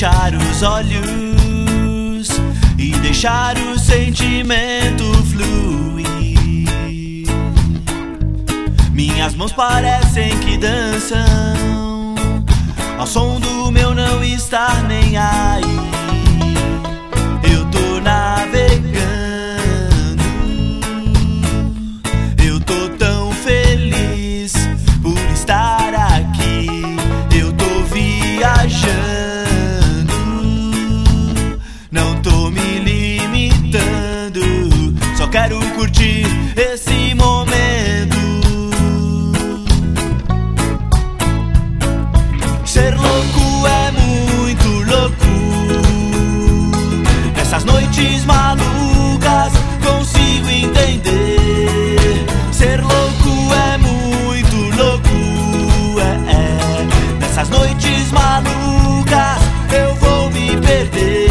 fechar os olhos e deixar o sentimento fluir. Minhas mãos parecem que dançam ao som do meu não estar nem aí. Eu tô navegando, eu tô tão feliz por estar aqui. Eu tô viajando, não tô me limitando, só quero curtir esse momento. Ser louco é muito louco, nessas noites malucas consigo entender. Ser louco é muito louco, nessas noites malucas eu vou me perder.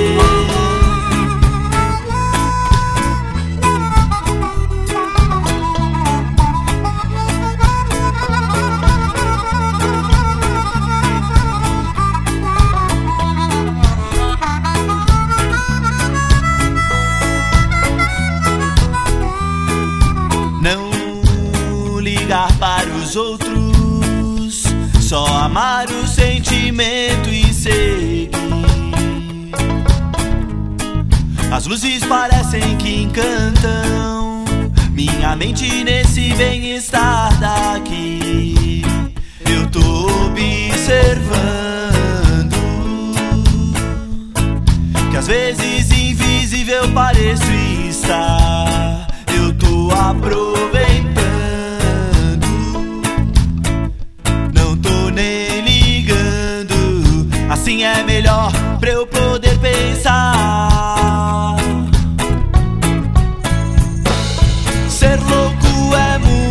Não ligar para os outros, só amar o sentimento e seguir. As luzes parecem que encantam minha mente nesse bem-estar daqui. Eu tô observando que às vezes invisível pareço estar. Eu tô aproveitando, não tô nem ligando. Assim é melhor pra eu